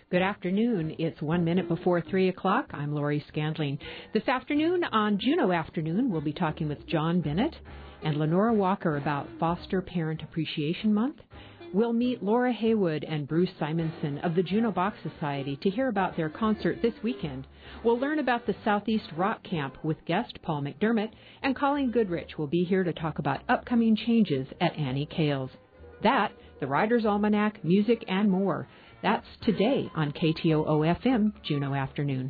Good afternoon. It's 1 minute before 3 o'clock. I'm Lori Scandling. This afternoon on Juneau Afternoon, we'll be talking with John Bennett and Lenora Walker about Foster Parent Appreciation Month. We'll meet Laura Haywood and Bruce Simonson of the Juneau Bach Society to hear about their concert this weekend. We'll learn about the Southeast Rock Camp with guest Paul McDermott, and Colleen Goodrich will be here to talk about upcoming changes at Annie Kales. That, the Writer's Almanac, music, and more. That's today on KTOO-FM, Juneau Afternoon.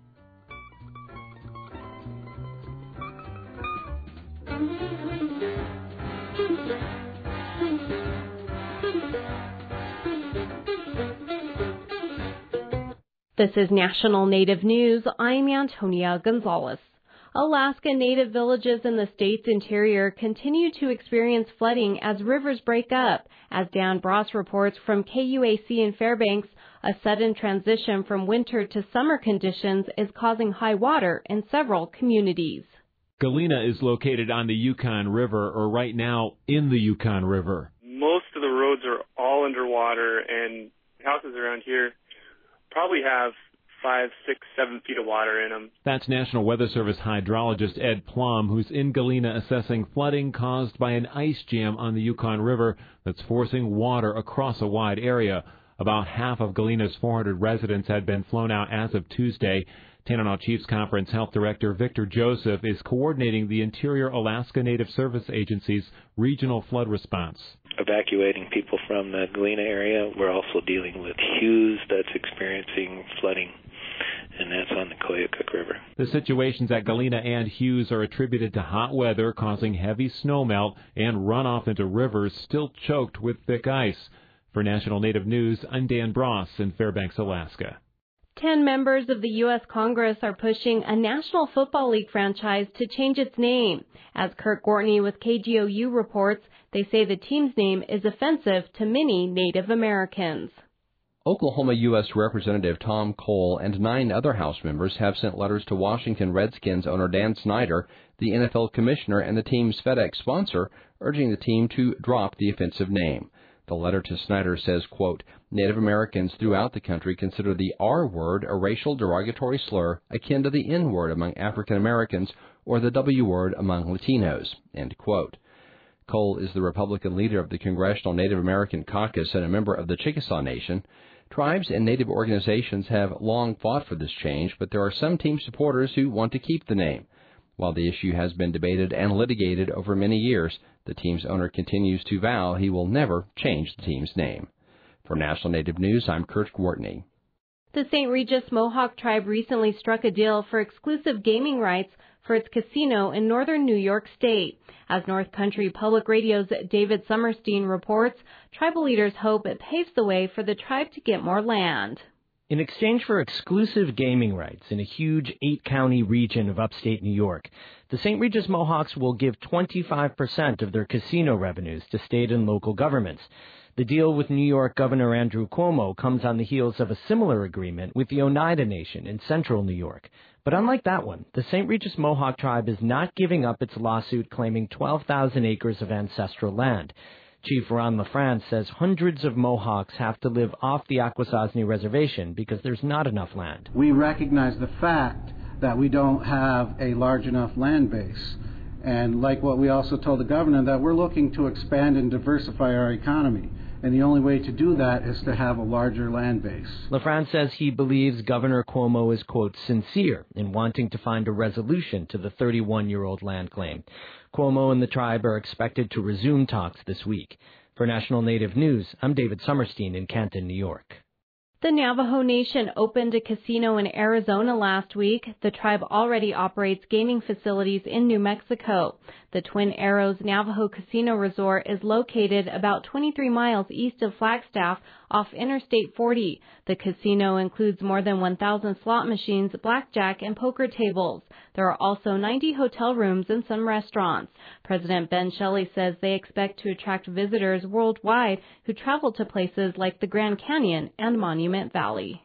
This is National Native News. I'm Antonia Gonzalez. Alaska Native villages in the state's interior continue to experience flooding as rivers break up. As Dan Bross reports from KUAC in Fairbanks, a sudden transition from winter to summer conditions is causing high water in several communities. Galena is located on the Yukon River, or right now in the Yukon River. Most of the roads are all underwater, and houses around here probably have 5, 6, 7 feet of water in them. That's National Weather Service hydrologist Ed Plum, who's in Galena assessing flooding caused by an ice jam on the Yukon River that's forcing water across a wide area. About half of Galena's 400 residents had been flown out as of Tuesday. Tanana Chiefs Conference Health Director Victor Joseph is coordinating the Interior Alaska Native Service Agency's regional flood response. Evacuating people from the Galena area. We're also dealing with Hughes that's experiencing flooding, and that's on the Koyukuk River. The situations at Galena and Hughes are attributed to hot weather causing heavy snowmelt and runoff into rivers still choked with thick ice. For National Native News, I'm Dan Bross in Fairbanks, Alaska. 10 members of the U.S. Congress are pushing a National Football League franchise to change its name. As Kurt Gortney with KGOU reports, they say the team's name is offensive to many Native Americans. Oklahoma U.S. Representative Tom Cole and 9 other House members have sent letters to Washington Redskins owner Dan Snyder, the NFL commissioner, and the team's FedEx sponsor, urging the team to drop the offensive name. The letter to Snyder says, quote, Native Americans throughout the country consider the R word a racial derogatory slur akin to the N word among African Americans or the W word among Latinos, end quote. Cole is the Republican leader of the Congressional Native American Caucus and a member of the Chickasaw Nation. Tribes and Native organizations have long fought for this change, but there are some team supporters who want to keep the name. While the issue has been debated and litigated over many years, the team's owner continues to vow he will never change the team's name. For National Native News, I'm Kurt Gortney. The St. Regis Mohawk tribe recently struck a deal for exclusive gaming rights for its casino in northern New York State. As North Country Public Radio's David Summerstein reports, tribal leaders hope it paves the way for the tribe to get more land. In exchange for exclusive gaming rights in a huge 8-county region of upstate New York, the St. Regis Mohawks will give 25% of their casino revenues to state and local governments. The deal with New York Governor Andrew Cuomo comes on the heels of a similar agreement with the Oneida Nation in central New York. But unlike that one, the St. Regis Mohawk tribe is not giving up its lawsuit claiming 12,000 acres of ancestral land. Chief Ron LaFrance says hundreds of Mohawks have to live off the Akwesasne Reservation because there's not enough land. We recognize the fact that we don't have a large enough land base. And like what we also told the governor, that we're looking to expand and diversify our economy. And the only way to do that is to have a larger land base. LaFrance says he believes Governor Cuomo is, quote, sincere in wanting to find a resolution to the 31-year-old land claim. Cuomo and the tribe are expected to resume talks this week. For National Native News, I'm David Summerstein in Canton, New York. The Navajo Nation opened a casino in Arizona last week. The tribe already operates gaming facilities in New Mexico. The Twin Arrows Navajo Casino Resort is located about 23 miles east of Flagstaff off Interstate 40. The casino includes more than 1,000 slot machines, blackjack, and poker tables. There are also 90 hotel rooms and some restaurants. President Ben Shelley says they expect to attract visitors worldwide who travel to places like the Grand Canyon and Monument Valley.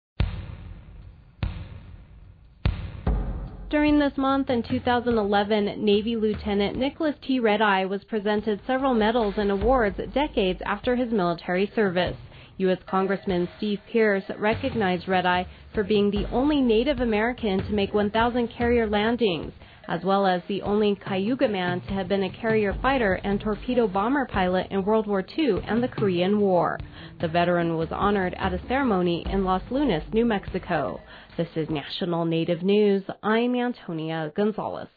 During this month in 2011, Navy Lieutenant Nicholas T. Red-Eye was presented several medals and awards decades after his military service. U.S. Congressman Steve Pearce recognized Red-Eye for being the only Native American to make 1,000 carrier landings, as well as the only Cayuga man to have been a carrier fighter and torpedo bomber pilot in World War II and the Korean War. The veteran was honored at a ceremony in Los Lunas, New Mexico. This is National Native News. I'm Antonia Gonzalez.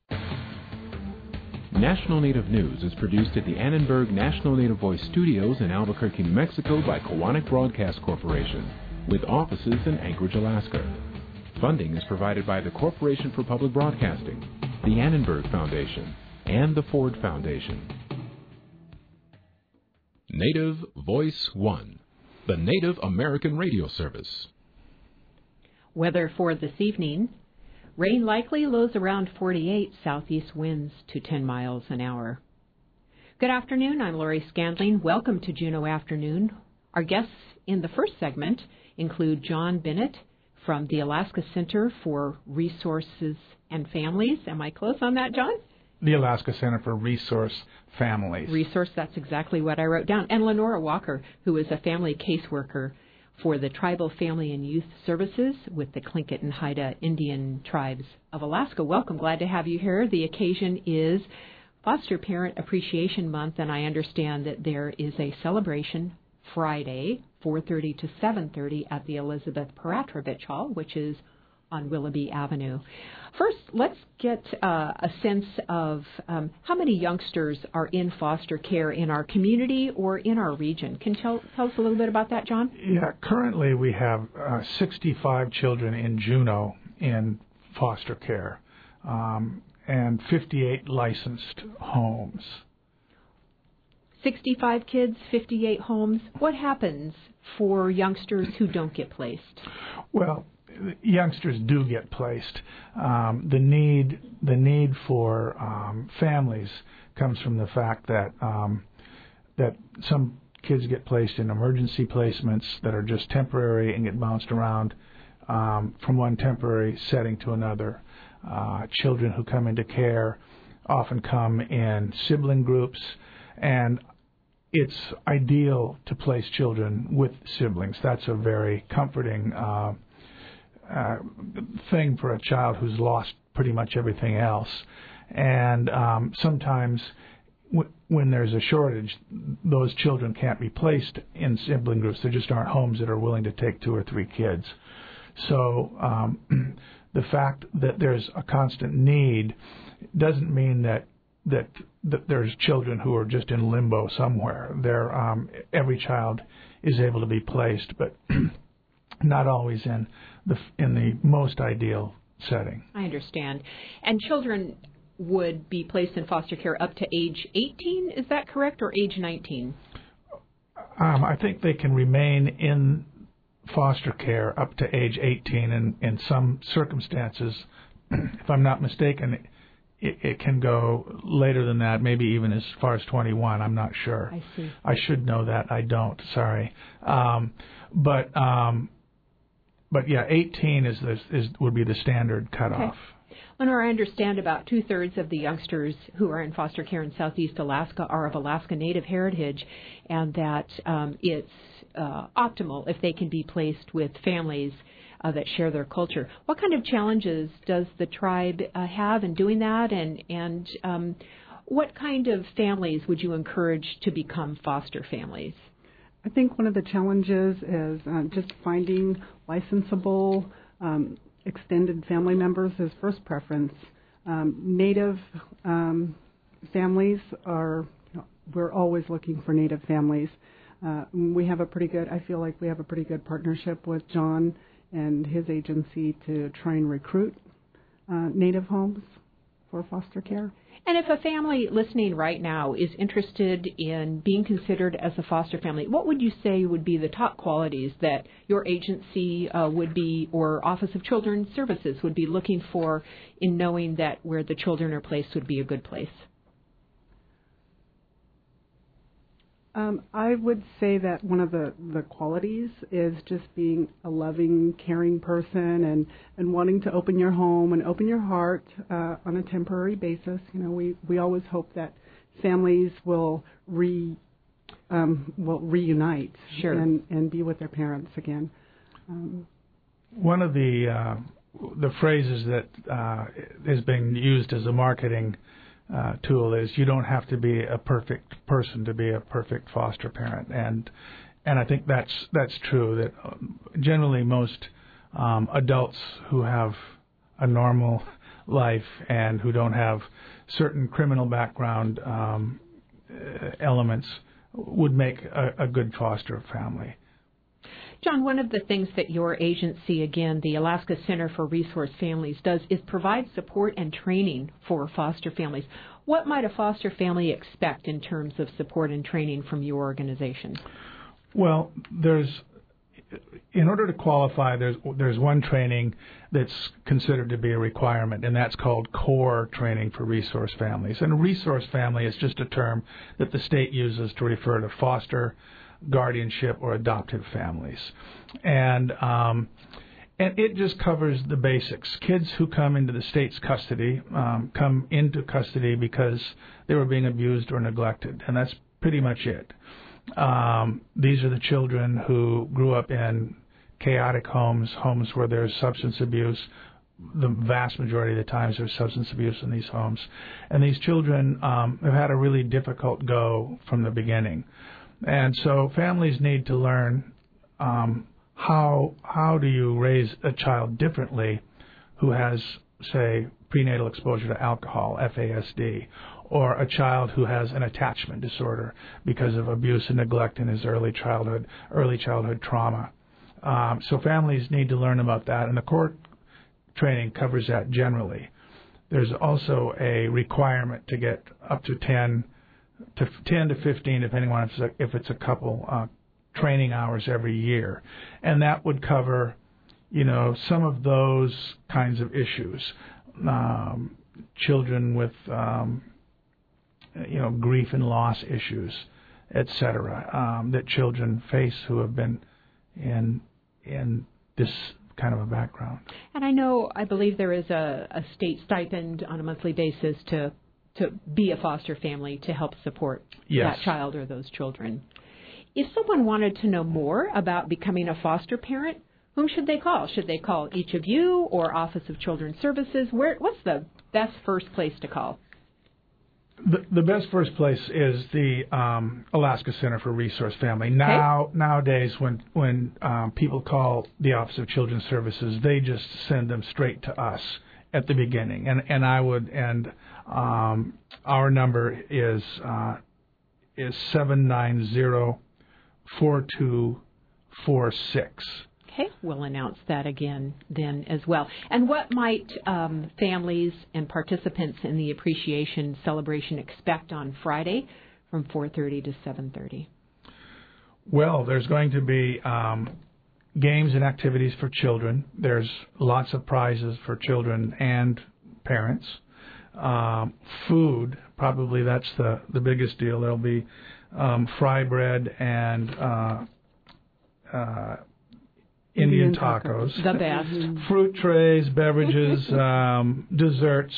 National Native News is produced at the Annenberg National Native Voice Studios in Albuquerque, New Mexico by Koahnic Broadcast Corporation, with offices in Anchorage, Alaska. Funding is provided by the Corporation for Public Broadcasting, the Annenberg Foundation, and the Ford Foundation. Native Voice One, the Native American radio service. Weather for this evening. Rain likely, lows around 48, southeast winds to 10 miles an hour. Good afternoon, I'm Lori Scandling. Welcome to Juneau Afternoon. Our guests in the first segment include John Bennett from the Alaska Center for Resources and Families. Am I close on that, John? The Alaska Center for Resource Families. Resource, that's exactly what I wrote down. And Lenora Walker, who is a family caseworker for the Tribal Family and Youth Services with the Tlingit and Haida Indian Tribes of Alaska. Welcome. Glad to have you here. The occasion is Foster Parent Appreciation Month, and I understand that there is a celebration Friday, 4:30 to 7:30 at the Elizabeth Peratrovich Hall, which is on Willoughby Avenue. First, let's get a sense of how many youngsters are in foster care in our community or in our region. Can you tell us a little bit about that, John? Yeah, currently we have 65 children in Juneau in foster care and 58 licensed homes. 65 kids, 58 homes. What happens for youngsters who don't get placed? Well, youngsters do get placed. The need for families comes from the fact that that some kids get placed in emergency placements that are just temporary and get bounced around from one temporary setting to another. Children who come into care often come in sibling groups, and it's ideal to place children with siblings. That's a very comforting thing for a child who's lost pretty much everything else. And sometimes when there's a shortage, those children can't be placed in sibling groups. There just aren't homes that are willing to take 2 or 3 kids. So the fact that there's a constant need doesn't mean that there's children who are just in limbo somewhere. Every child is able to be placed, but not always in the most ideal setting. I understand. And children would be placed in foster care up to age 18, is that correct, or age 19? I think they can remain in foster care up to age 18, and in some circumstances, if I'm not mistaken, it can go later than that, maybe even as far as 21. I'm not sure. I see. I should know that. I don't. Sorry. But yeah, 18 would be the standard cutoff. Okay. Lenore, I understand about 2/3 of the youngsters who are in foster care in Southeast Alaska are of Alaska Native heritage, and that it's optimal if they can be placed with families that share their culture. What kind of challenges does the tribe have in doing that, and what kind of families would you encourage to become foster families? I think one of the challenges is just finding licensable extended family members is first preference. Native families we're always looking for Native families. We have I feel like we have a pretty good partnership with John and his agency to try and recruit Native homes for foster care. And if a family listening right now is interested in being considered as a foster family, what would you say would be the top qualities that your agency would be, or Office of Children's Services would be looking for in knowing that where the children are placed would be a good place? I would say that one of the qualities is just being a loving, caring person and wanting to open your home and open your heart on a temporary basis. You know, we always hope that families will will reunite Sure. and be with their parents again. One of the phrases that is being used as a marketing tool is you don't have to be a perfect person to be a perfect foster parent, and I think that's true. That generally most adults who have a normal life and who don't have certain criminal background elements would make a good foster family. John, one of the things that your agency, again, the Alaska Center for Resource Families, does is provide support and training for foster families. What might a foster family expect in terms of support and training from your organization? Well, in order to qualify, there's one training that's considered to be a requirement, and that's called core training for resource families. And a resource family is just a term that the state uses to refer to foster, guardianship, or adoptive families. And it just covers the basics. Kids who come into the state's custody come into custody because they were being abused or neglected, and that's pretty much it. These are the children who grew up in chaotic homes where there's substance abuse. The vast majority of the times there's substance abuse in these homes. And these children have had a really difficult go from the beginning. And so families need to learn how do you raise a child differently who has, say, prenatal exposure to alcohol, FASD, or a child who has an attachment disorder because of abuse and neglect in his early childhood trauma. So families need to learn about that, and the core training covers that generally. There's also a requirement to get up to 10 to 15, depending on if it's a couple, training hours every year. And that would cover, some of those kinds of issues. Children with, grief and loss issues, etc., that children face who have been in this kind of a background. And I believe there is a state stipend on a monthly basis to be a foster family to help support that child or those children. If someone wanted to know more about becoming a foster parent, whom should they call? Should they call each of you or Office of Children's Services? What's the best first place to call? The best first place is the Alaska Center for Resource Family. Nowadays, when people call the Office of Children's Services, they just send them straight to us at the beginning. And our number is 790-4246. Okay, we'll announce that again then as well. And what might families and participants in the appreciation celebration expect on Friday from 4:30 to 7:30? Well, there's going to be games and activities for children. There's lots of prizes for children and parents. Food, probably that's the biggest deal. There'll be fry bread and Indian tacos. The best. Fruit trays, beverages, desserts,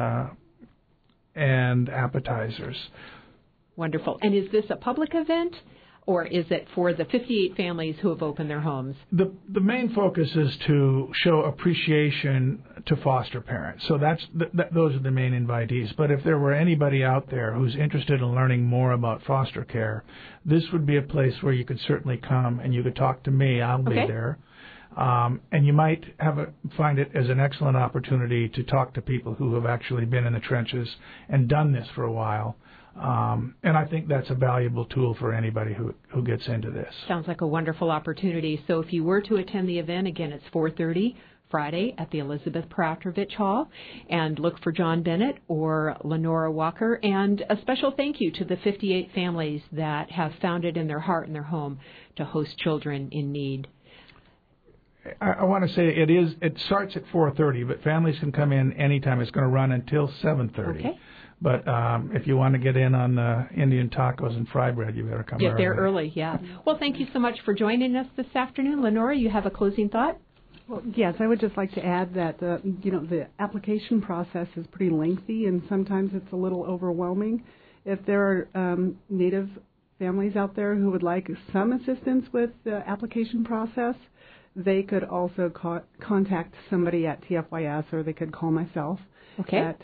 and appetizers. Wonderful. And is this a public event, or is it for the 58 families who have opened their homes? The main focus is to show appreciation to foster parents. So those are the main invitees. But if there were anybody out there who's interested in learning more about foster care, this would be a place where you could certainly come and you could talk to me. I'll be there. And you might find it as an excellent opportunity to talk to people who have actually been in the trenches and done this for a while. And I think that's a valuable tool for anybody who gets into this. Sounds like a wonderful opportunity. So if you were to attend the event, again, it's 4:30 Friday at the Elizabeth Peratrovich Hall. And look for John Bennett or Lenora Walker. And a special thank you to the 58 families that have found it in their heart and their home to host children in need. I want to say it starts at 4:30, but families can come in anytime. It's going to run until 7:30. Okay. But if you want to get in on the Indian tacos and fry bread, you better come early. Get there early, yeah. Well, thank you so much for joining us this afternoon. Lenora, you have a closing thought? Well, yes, I would just like to add that the application process is pretty lengthy, and sometimes it's a little overwhelming. If there are Native families out there who would like some assistance with the application process, they could also contact somebody at TFYS, or they could call myself at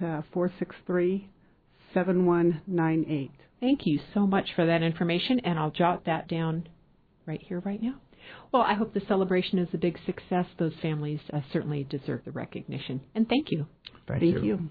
463-7198. Thank you so much for that information, and I'll jot that down right here, right now. Well, I hope the celebration is a big success. Those families certainly deserve the recognition. And thank you. Thank you.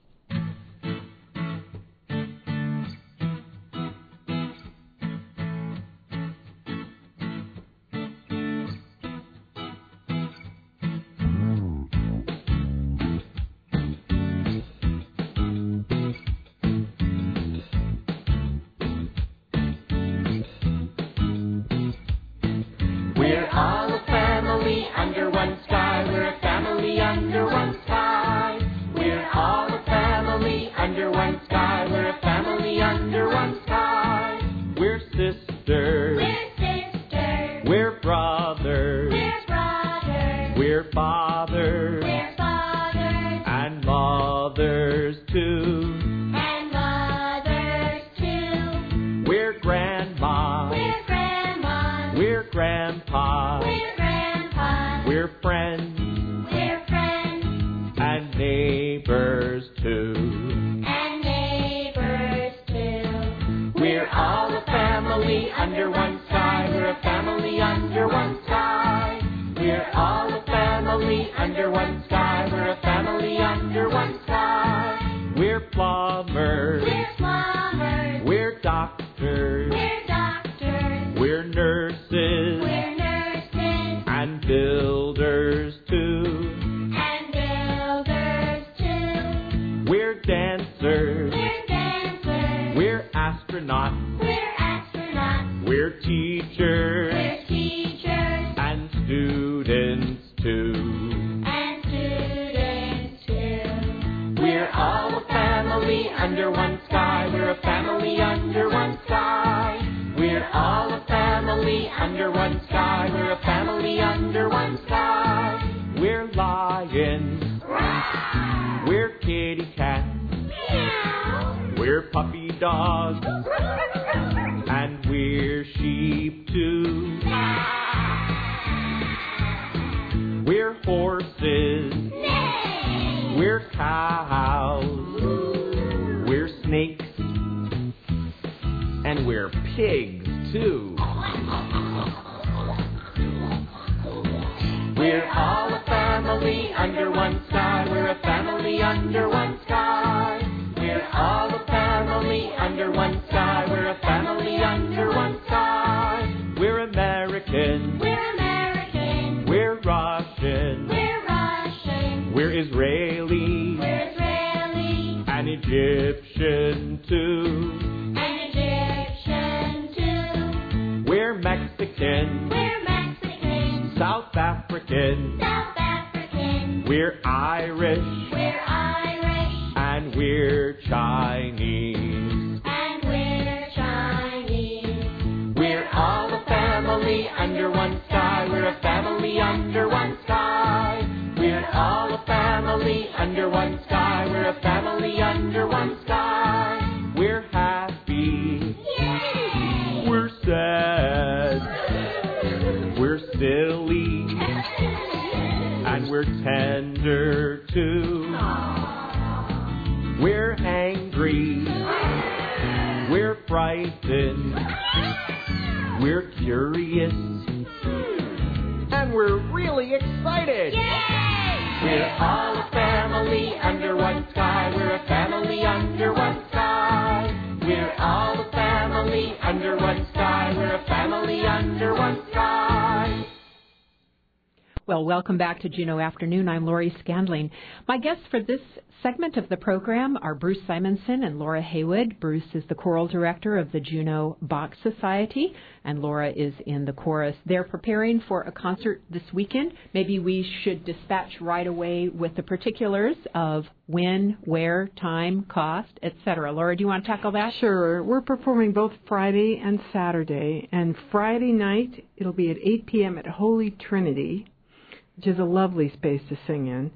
Well, welcome back to Juneau Afternoon. I'm Lori Scandling. My guests for this segment of the program are Bruce Simonson and Laura Haywood. Bruce is the choral director of the Juneau Bach Society, and Laura is in the chorus. They're preparing for a concert this weekend. Maybe we should dispatch right away with the particulars of when, where, time, cost, etc. Laura, do you want to tackle that? Sure. We're performing both Friday and Saturday. And Friday night, it'll be at 8 p.m. at Holy Trinity, which is a lovely space to sing in.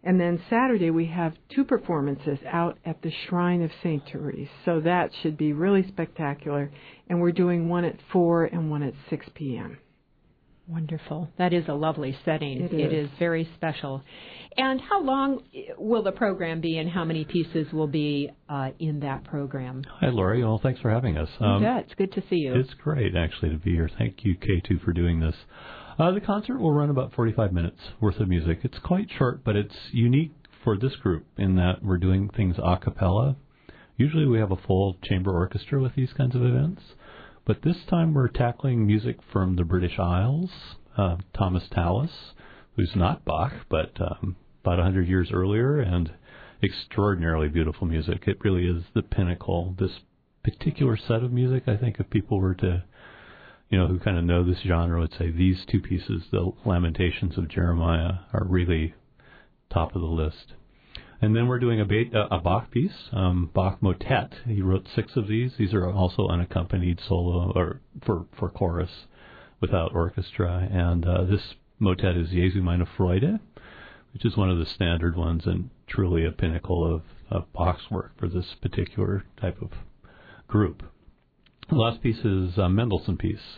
And then Saturday we have 2 performances out at the Shrine of St. Therese. So that should be really spectacular. And we're doing one at 4 and one at 6 p.m. Wonderful. That is a lovely setting. It is very special. And how long will the program be, and how many pieces will be in that program? Hi, Lori. Well, thanks for having us. Yeah, it's good to see you. It's great, actually, to be here. Thank you, K2, for doing this. The concert will run about 45 minutes worth of music. It's quite short, but it's unique for this group in that we're doing things a cappella. Usually we have a full chamber orchestra with these kinds of events. But this time we're tackling music from the British Isles. Thomas Tallis, who's not Bach, but about 100 years earlier, and extraordinarily beautiful music. It really is the pinnacle. This particular set of music, I think if people were to, who kind of know this genre, would say these 2 pieces, the Lamentations of Jeremiah, are really top of the list. And then we're doing a Bach piece, Bach Motet. He wrote 6 of these. These are also unaccompanied solo or for chorus without orchestra. And this motet is Jesu meine Freude, which is one of the standard ones and truly a pinnacle of Bach's work for this particular type of group. The last piece is a Mendelssohn piece.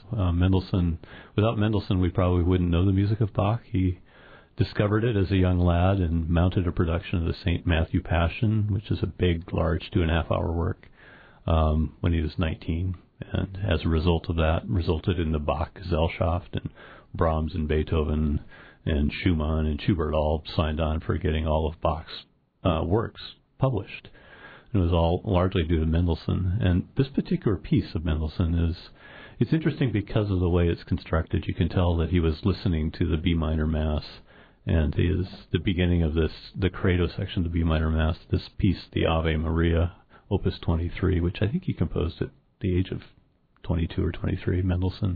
Without Mendelssohn, we probably wouldn't know the music of Bach. He discovered it as a young lad and mounted a production of the St. Matthew Passion, which is a big, large 2.5-hour work, when he was 19. And as a result of that, resulted in the Bach Gesellschaft, and Brahms and Beethoven and Schumann and Schubert all signed on for getting all of Bach's works published. It was all largely due to Mendelssohn. And this particular piece of Mendelssohn it's interesting because of the way it's constructed. You can tell that he was listening to the B minor Mass. And is the beginning of the Credo section of the B minor Mass, this piece, the Ave Maria, Opus 23, which I think he composed at the age of 22 or 23, Mendelssohn.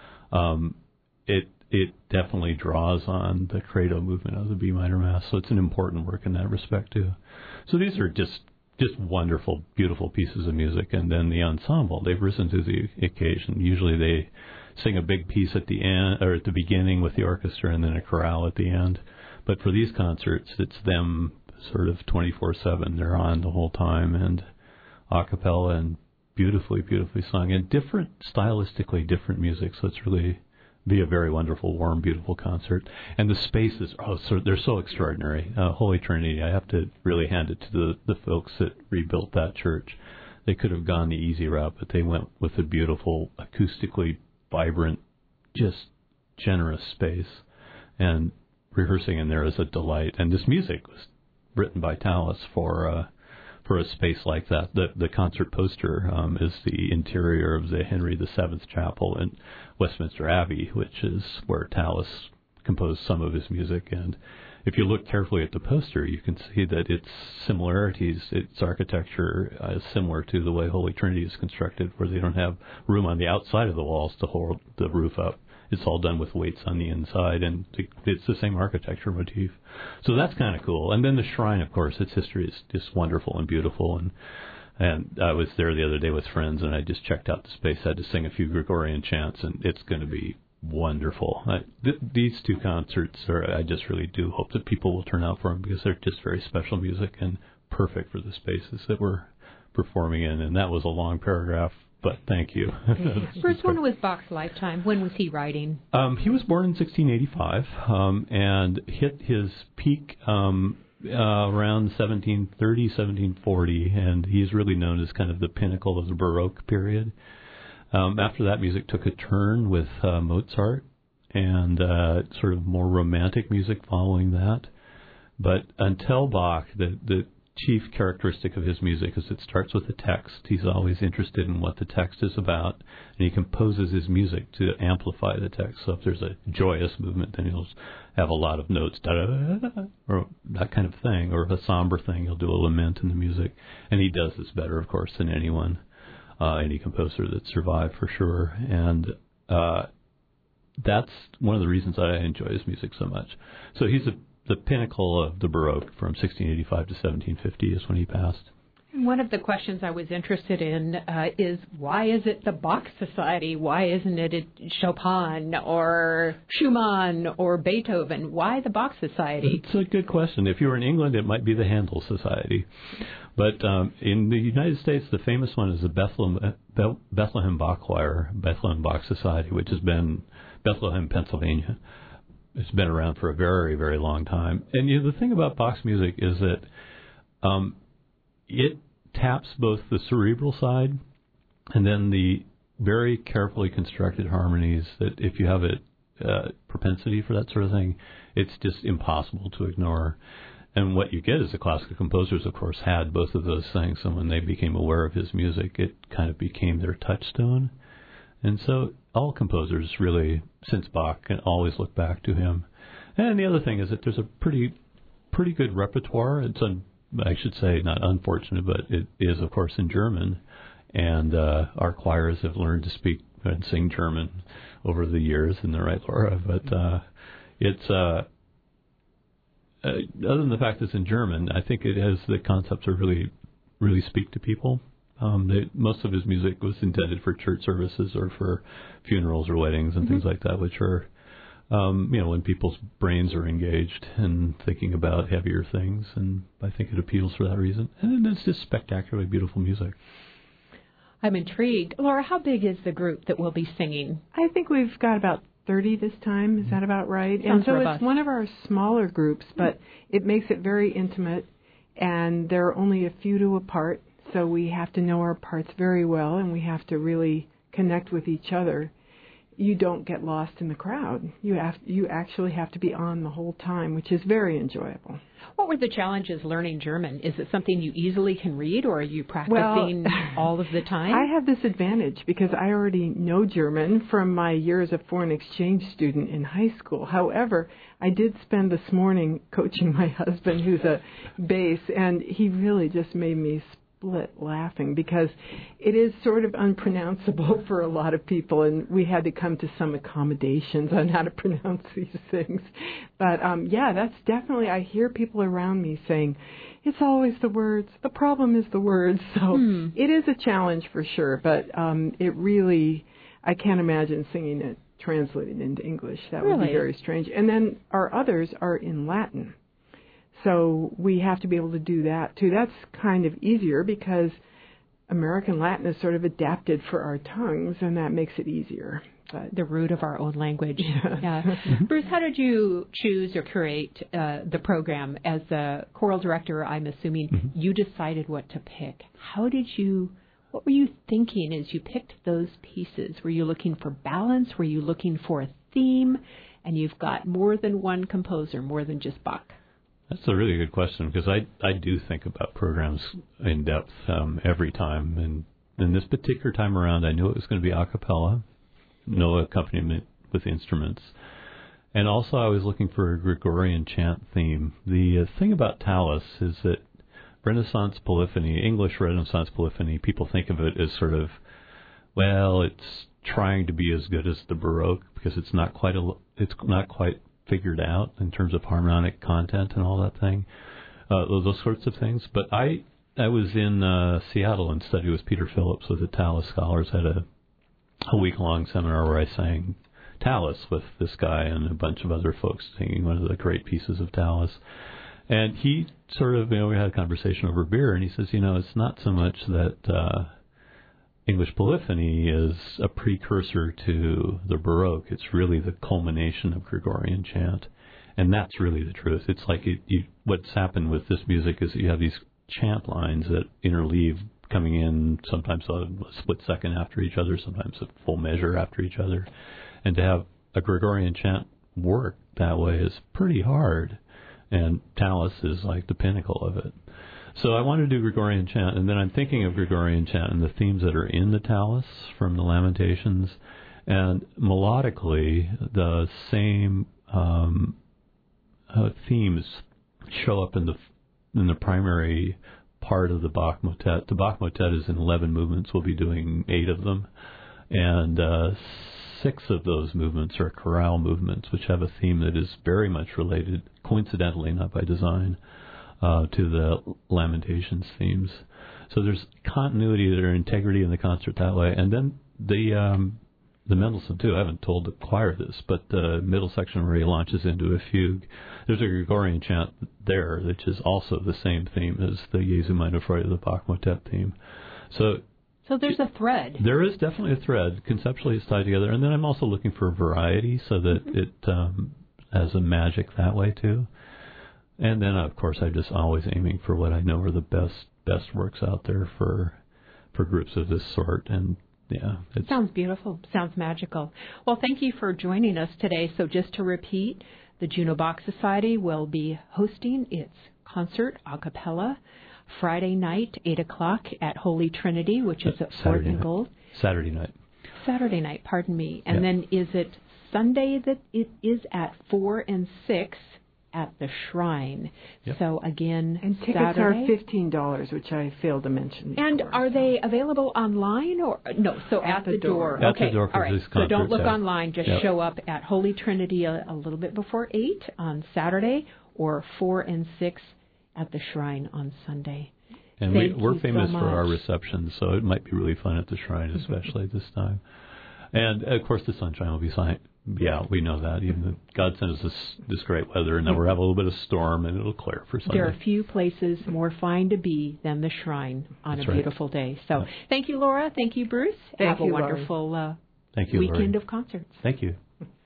It definitely draws on the Credo movement of the B minor Mass, so it's an important work in that respect too. So these are just wonderful, beautiful pieces of music. And then the ensemble, they've risen to the occasion. Usually they sing a big piece at the end or at the beginning with the orchestra, and then a chorale at the end. But for these concerts, it's them sort of 24/7. They're on the whole time, and a cappella, and beautifully sung, and stylistically different music. So it's really be a very wonderful, warm, beautiful concert. And the spaces, they're so extraordinary. Holy Trinity, I have to really hand it to the folks that rebuilt that church. They could have gone the easy route, but they went with a beautiful, acoustically vibrant, just generous space, and rehearsing in there is a delight. And this music was written by Tallis for a space like that. The concert poster is the interior of the Henry VII Chapel in Westminster Abbey, which is where Tallis composed some of his music. And if you look carefully at the poster, you can see that its similarities, its architecture is similar to the way Holy Trinity is constructed, where they don't have room on the outside of the walls to hold the roof up. It's all done with weights on the inside, and it's the same architecture motif. So that's kind of cool. And then the shrine, of course, its history is just wonderful and beautiful. And I was there the other day with friends, and I just checked out the space. I had to sing a few Gregorian chants, and it's going to be wonderful. These 2 concerts I just really do hope that people will turn out for them, because they're just very special music and perfect for the spaces that we're performing in. And that was a long paragraph, but thank you. First one was Bach's lifetime. When was he writing? He was born in 1685 and hit his peak around 1730, 1740, and he's really known as kind of the pinnacle of the Baroque period. After that, music took a turn with Mozart, and sort of more romantic music following that. But until Bach, the chief characteristic of his music is it starts with the text. He's always interested in what the text is about, and he composes his music to amplify the text. So if there's a joyous movement, then he'll have a lot of notes, da-da-da-da, or that kind of thing, or a somber thing, he'll do a lament in the music. And he does this better, of course, than anyone. Any composer that survived, for sure. And that's one of the reasons I enjoy his music so much. So he's the pinnacle of the Baroque from 1685 to 1750 is when he passed. One of the questions I was interested in is why is it the Bach Society? Why isn't it Chopin or Schumann or Beethoven? Why the Bach Society? It's a good question. If you were in England, it might be the Handel Society. But in the United States, the famous one is the Bethlehem Bach Choir, Bethlehem Bach Society, which has been Bethlehem, Pennsylvania. It's been around for a very, very long time. And the thing about Bach's music is that it taps both the cerebral side and then the very carefully constructed harmonies that if you have a propensity for that sort of thing, it's just impossible to ignore. And what you get is the classical composers, of course, had both of those things. And when they became aware of his music, it kind of became their touchstone. And so all composers really, since Bach, can always look back to him. And the other thing is that there's a pretty good repertoire. It's I should say not unfortunate, but it is, of course, in German. And our choirs have learned to speak and sing German over the years, and they're right, Laura. But it's other than the fact it's in German, I think it has the concepts that really speak to people. Most of his music was intended for church services or for funerals or weddings and things like that, which are when people's brains are engaged and thinking about heavier things, and I think it appeals for that reason. And it's just spectacularly beautiful music. I'm intrigued. Laura, how big is the group that will be singing? I think we've got about 30 this time. Is that about right? Sounds and so robust. It's one of our smaller groups, but it makes it very intimate, and there are only a few to a part, so we have to know our parts very well, and we have to really connect with each other. You don't get lost in the crowd. You actually have to be on the whole time, which is very enjoyable. What were the challenges learning German? Is it something you easily can read, or are you practicing all of the time? I have this advantage because I already know German from my years as a foreign exchange student in high school. However, I did spend this morning coaching my husband, who's a bass, and he really just made me split laughing because it is sort of unpronounceable for a lot of people, and we had to come to some accommodations on how to pronounce these things. But that's definitely, I hear people around me saying, it's always the words. The problem is the words. So it is a challenge for sure, but it really, I can't imagine singing it translated into English. That would be very strange. And then our others are in Latin. So we have to be able to do that, too. That's kind of easier because American Latin is sort of adapted for our tongues, and that makes it easier. But the root of our own language. Yeah. Bruce, how did you choose or curate the program? As a choral director, I'm assuming you decided what to pick. What were you thinking as you picked those pieces? Were you looking for balance? Were you looking for a theme? And you've got more than one composer, more than just Bach. That's a really good question because I do think about programs in depth every time. And in this particular time around, I knew it was going to be a cappella, no accompaniment with instruments. And also I was looking for a Gregorian chant theme. The thing about Tallis is that Renaissance polyphony, English Renaissance polyphony, people think of it as sort of, it's trying to be as good as the Baroque because it's not quite figured out in terms of harmonic content and all that thing, those sorts of things. But I was in Seattle and studied with Peter Phillips with the Tallis scholars, had a week-long seminar where I sang Tallis with this guy and a bunch of other folks singing one of the great pieces of Tallis. And he sort of, we had a conversation over beer, and he says, it's not so much that English polyphony is a precursor to the Baroque. It's really the culmination of Gregorian chant. And that's really the truth. It's like what's happened with this music is that you have these chant lines that interleave coming in sometimes a split second after each other, sometimes a full measure after each other. And to have a Gregorian chant work that way is pretty hard. And Tallis is like the pinnacle of it. So I wanted to do Gregorian chant, and then I'm thinking of Gregorian chant and the themes that are in the Tallis from the Lamentations, and melodically the same themes show up in the primary part of the Bach motet. The Bach motet is in 11 movements. We'll be doing 8 of them, and 6 of those movements are chorale movements, which have a theme that is very much related, coincidentally, not by design, to the Lamentations themes. So there's continuity, there's integrity in the concert that way. And then the Mendelssohn, too. I haven't told the choir this, but the middle section where he launches into a fugue, there's a Gregorian chant there, which is also the same theme as the Jesu meine Freude, the Bach motet theme. So there's a thread. There is definitely a thread. Conceptually, it's tied together. And then I'm also looking for variety so that it has a magic that way, too. And then, of course, I'm just always aiming for what I know are the best works out there for groups of this sort. And yeah, it sounds beautiful. Sounds magical. Well, thank you for joining us today. So just to repeat, the Juneau Bach Society will be hosting its concert a cappella Friday night, 8 o'clock at Holy Trinity, which is at Fort and Gold. Saturday night, pardon me. And then is it Sunday that it is at 4 and 6 at the Shrine? Yep. So again, and tickets Saturday. are $15, which I failed to mention before. And are they available online or no? So at the door. At okay. the door for all right. this concert, so don't look online. Just yep. show up at Holy Trinity a little bit before 8 on Saturday, or 4 and 6 at the Shrine on Sunday. And we're famous for our receptions, so it might be really fun at the Shrine, especially this time. And of course, the sunshine will be fine. Yeah, we know that. Even God sent us this great weather, and now we'll have a little bit of storm, and it'll clear for Sunday. There are few places more fine to be than the Shrine on a beautiful day. So thank you, Laura. Thank you, Bruce. Have a wonderful weekend of concerts. Thank you.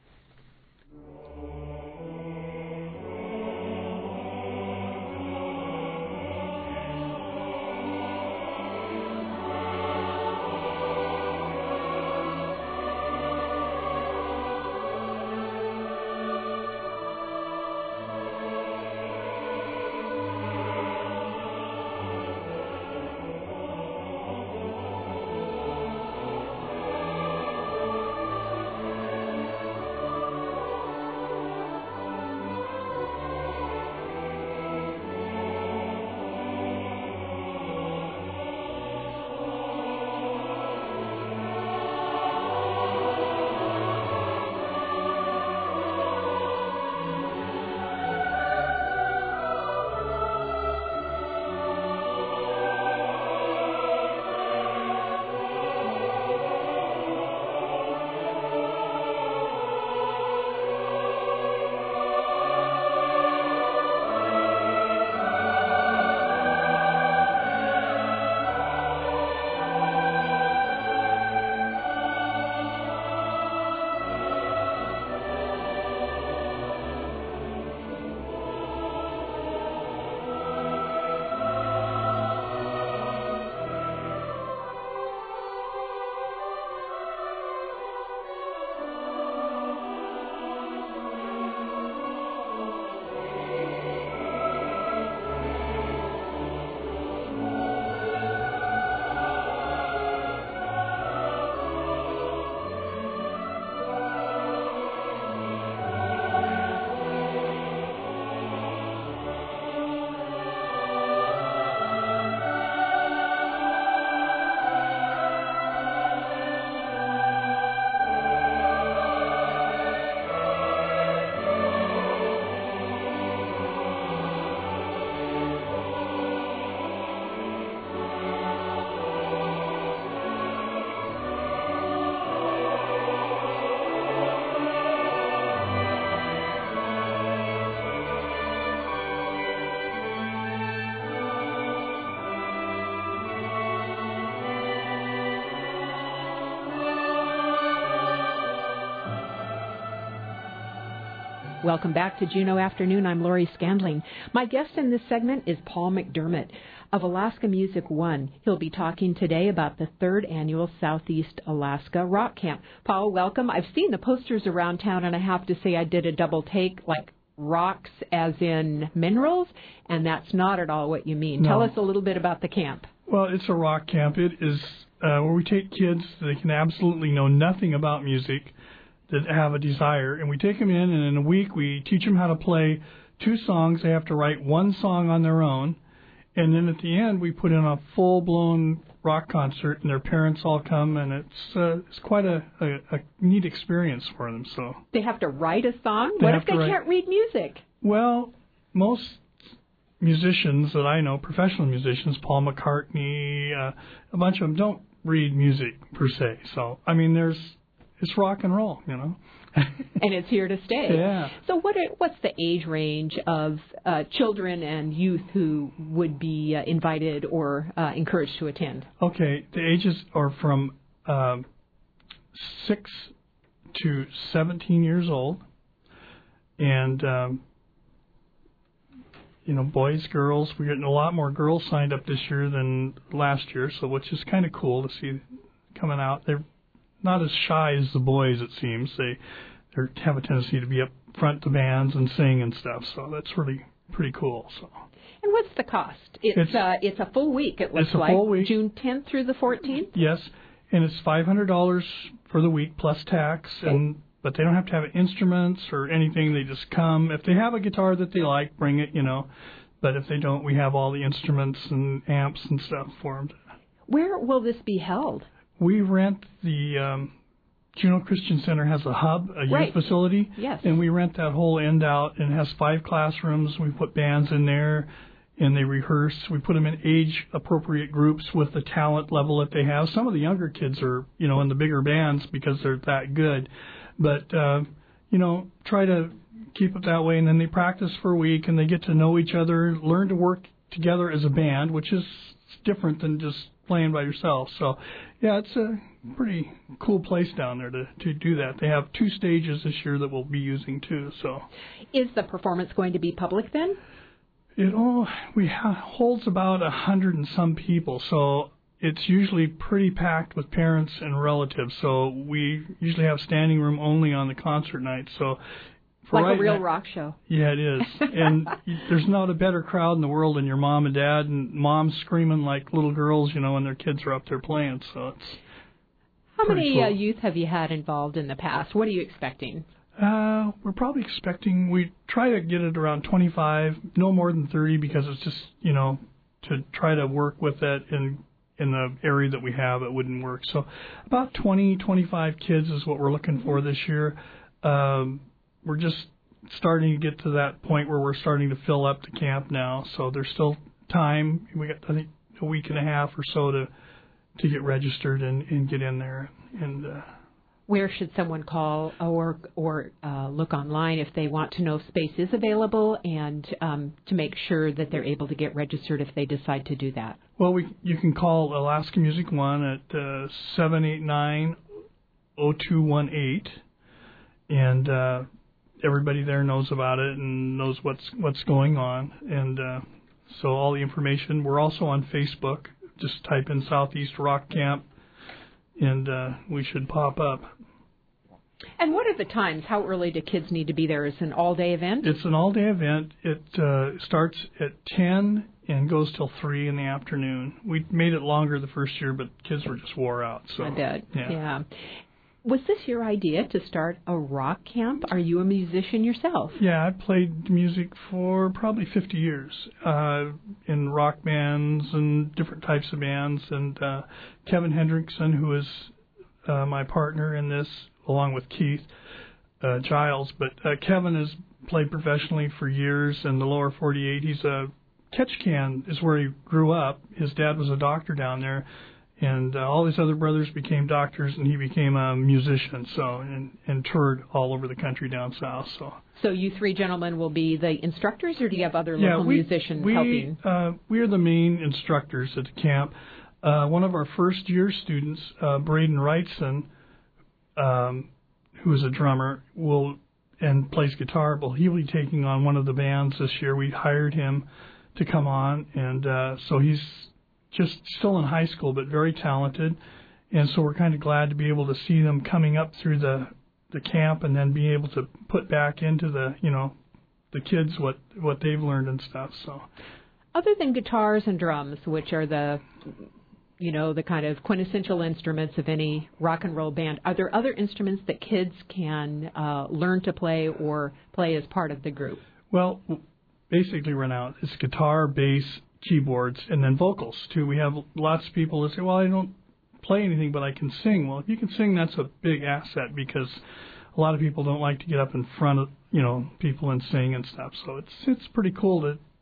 Welcome back to Juneau Afternoon. I'm Laurie Scandling. My guest in this segment is Paul McDermott of Alaska Music One. He'll be talking today about the 3rd annual Southeast Alaska Rock Camp. Paul, welcome. I've seen the posters around town, and I have to say I did a double take, like rocks as in minerals, and that's not at all what you mean. No. Tell us a little bit about the camp. Well, it's a rock camp. It is where we take kids that can absolutely know nothing about music, that have a desire, and we take them in, and in a week we teach them how to play 2 songs. They have to write 1 song on their own, and then at the end we put in a full-blown rock concert, and their parents all come, and it's quite a neat experience for them. So they have to write a song? What if they can't read music? Well, most musicians that I know, professional musicians, Paul McCartney, a bunch of them don't read music per se. So, I mean, it's rock and roll, you know. And it's here to stay. Yeah. So what's the age range of children and youth who would be invited or encouraged to attend? Okay, the ages are from 6 to 17 years old, and boys, girls. We're getting a lot more girls signed up this year than last year, so which is kind of cool to see coming out. They're not as shy as the boys, it seems. They have a tendency to be up front to bands and sing and stuff, so that's really pretty cool. So. And what's the cost? It's a full week, it looks like. Full week. June 10th through the 14th? Yes, and it's $500 for the week plus tax, but they don't have to have instruments or anything. They just come. If they have a guitar that they like, bring it, But if they don't, we have all the instruments and amps and stuff for them. Where will this be held? We rent the Juneau Christian Center has a hub, a youth facility. Yes. And we rent that whole end out, and it has 5 classrooms. We put bands in there, and they rehearse. We put them in age-appropriate groups with the talent level that they have. Some of the younger kids are, in the bigger bands because they're that good. But, try to keep it that way, and then they practice for a week, and they get to know each other, learn to work together as a band, which is different than just playing by yourself. So, yeah, it's a pretty cool place down there to do that. They have 2 stages this year that we'll be using, too. So, is the performance going to be public then? Holds about 100 and some people, so it's usually pretty packed with parents and relatives. So we usually have standing room only on the concert night. So like a real rock show. Yeah, it is. And there's not a better crowd in the world than your mom and dad, and moms screaming like little girls, when their kids are up there playing. So it's How many cool. Youth have you had involved in the past? What are you expecting? We're probably expecting, we try to get it around 25, no more than 30, because it's just, to try to work with it in the area that we have, it wouldn't work. So about 20, 25 kids is what we're looking for this year. We're just starting to get to that point where we're starting to fill up the camp now. So there's still time. We got, I think, a week and a half or so to get registered and get in there. And where should someone call or look online if they want to know if space is available and to make sure that they're able to get registered if they decide to do that? Well, you can call Alaska Music One at 789-0218, and everybody there knows about it and knows what's going on. And so all the information. We're also on Facebook. Just type in Southeast Rock Camp, and we should pop up. And what are the times? How early do kids need to be there? Is it an all-day event? It's an all-day event. It starts at 10 and goes till 3 in the afternoon. We made it longer the first year, but kids were just wore out. So I bet. Yeah. Was this your idea to start a rock camp? Are you a musician yourself? Yeah, I've played music for probably 50 years in rock bands and different types of bands. And Kevin Hendrickson, who is my partner in this, along with Keith Giles. But Kevin has played professionally for years in the lower 48. He's a Ketchikan is where he grew up. His dad was a doctor down there. And all his other brothers became doctors, and he became a musician, and toured all over the country down south. So you 3 gentlemen will be the instructors, or do you have other local musicians helping? We are the main instructors at the camp. One of our first-year students, Braden Wrightson, who is a drummer, and plays guitar. Well, he'll be taking on one of the bands this year. We hired him to come on, and so he's just still in high school, but very talented. And so we're kind of glad to be able to see them coming up through the camp and then be able to put back into the kids what they've learned and stuff. So, other than guitars and drums, which are the kind of quintessential instruments of any rock and roll band, are there other instruments that kids can learn to play or play as part of the group? Well, basically right now it's guitar, bass, keyboards, and then vocals too. We have lots of people that say, well, I don't play anything, but I can sing. Well, if you can sing, that's a big asset, because a lot of people don't like to get up in front of people and sing and stuff. So it's pretty cool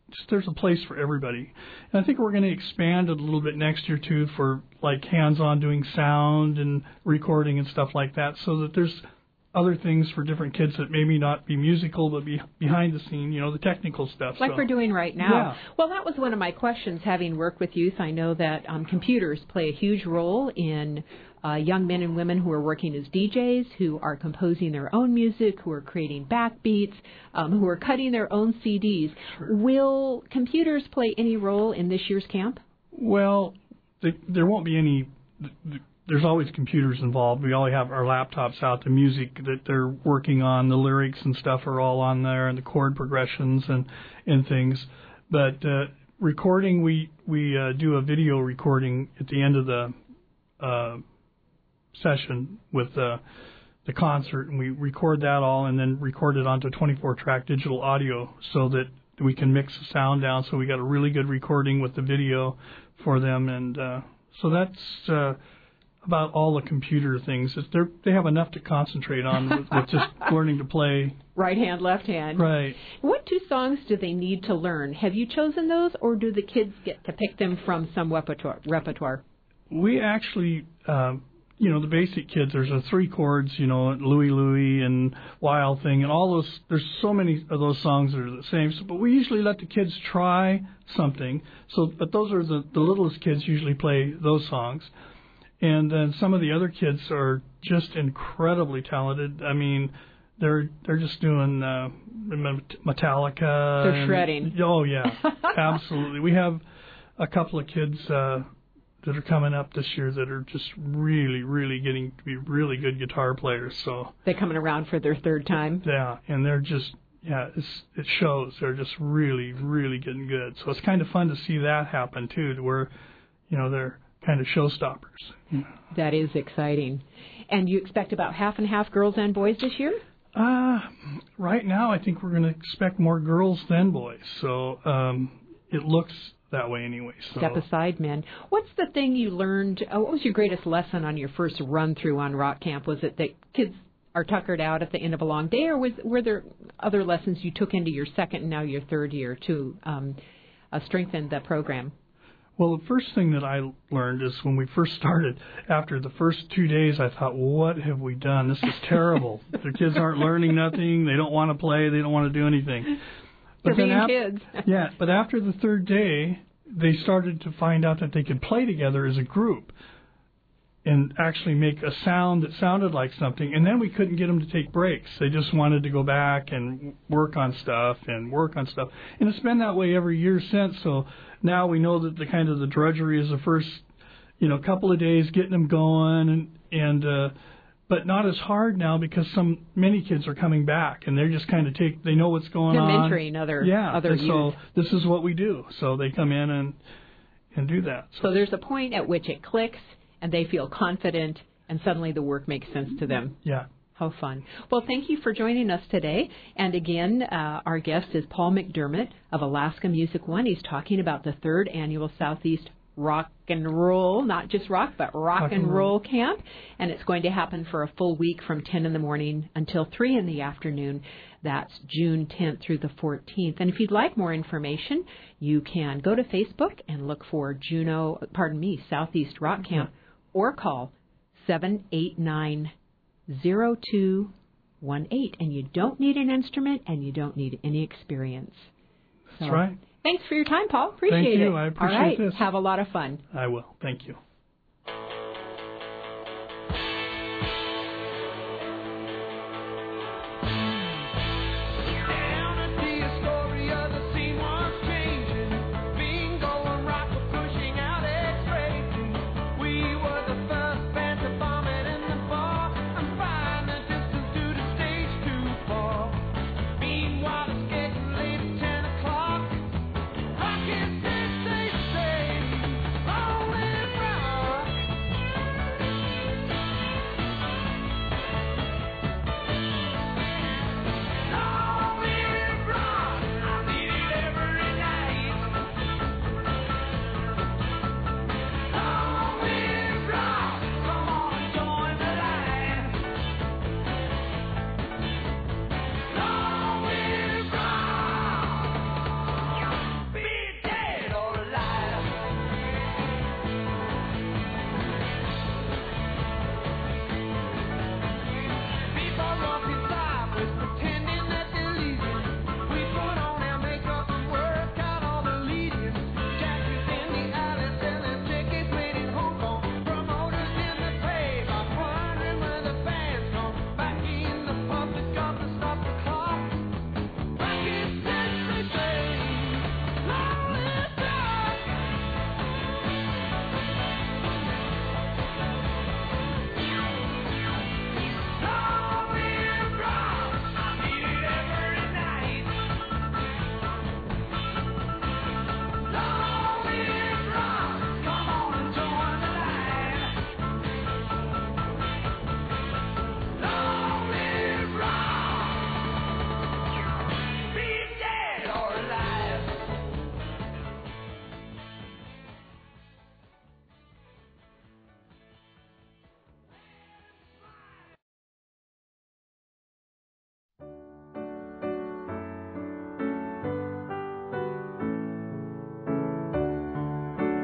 there's a place for everybody. And I think we're going to expand it a little bit next year too, for like hands-on doing sound and recording and stuff like that, so that there's other things for different kids that maybe not be musical but be behind the scene, the technical stuff. Like we're doing right now. Yeah. Well, that was one of my questions. Having worked with youth, I know that computers play a huge role in young men and women who are working as DJs, who are composing their own music, who are creating backbeats, who are cutting their own CDs. Sure. Will computers play any role in this year's camp? Well, there won't be any. There's always computers involved. We all have our laptops out. The music that they're working on, the lyrics and stuff are all on there, and the chord progressions and things. But recording, we do a video recording at the end of the session with the concert, and we record that all and then record it onto 24-track digital audio so that we can mix the sound down. So we got a really good recording with the video for them, and so that's about all the computer things. They have enough to concentrate on with just learning to play. Right hand, left hand. Right. What 2 songs do they need to learn? Have you chosen those, or do the kids get to pick them from some repertoire? We actually, the basic kids, there's 3 chords, Louie Louie and Wild Thing, and all those, there's so many of those songs that are the same. So, but we usually let the kids try something. But those are the littlest kids usually play those songs. And then some of the other kids are just incredibly talented. I mean, they're just doing Metallica. They're shredding. Oh, yeah, absolutely. We have a couple of kids that are coming up this year that are just really, really getting to be really good guitar players. So they're coming around for their 3rd time. Yeah, and they're just, it shows. They're just really, really getting good. So it's kind of fun to see that happen, too, to where, they're kind of showstoppers. That is exciting. And you expect about half and half girls and boys this year? Right now, I think we're going to expect more girls than boys. So it looks that way anyway. So. Step aside, men. What's the thing you learned? What was your greatest lesson on your first run through on Rock Camp? Was it that kids are tuckered out at the end of a long day, or were there other lessons you took into your 2nd and now your 3rd year to strengthen the program? Well, the first thing that I learned is when we first started, after the first 2 days, I thought, what have we done? This is terrible. The kids aren't learning nothing. They don't want to play. They don't want to do anything. But then kids. Yeah, but after the 3rd day, they started to find out that they could play together as a group and actually make a sound that sounded like something. And then we couldn't get them to take breaks. They just wanted to go back and work on stuff. And it's been that way every year since. So now we know that the drudgery is the first, couple of days getting them going, but not as hard now because many kids are coming back and they're just kind of they know what's going on. They're mentoring other youth. So this is what we do. So they come in and do that. So there's a point at which it clicks and they feel confident and suddenly the work makes sense to them. Yeah. How fun. Well, thank you for joining us today. And again, our guest is Paul McDermott of Alaska Music One. He's talking about the 3rd annual Southeast Rock and Roll, not just rock, but rock and roll camp. And it's going to happen for a full week from 10 in the morning until 3 in the afternoon. That's June 10th through the 14th. And if you'd like more information, you can go to Facebook and look for Southeast Rock Camp, or call 789-0218. And you don't need an instrument and you don't need any experience. That's right. Thanks for your time, Paul. Appreciate it. Thank you. I appreciate this. Have a lot of fun. I will. Thank you.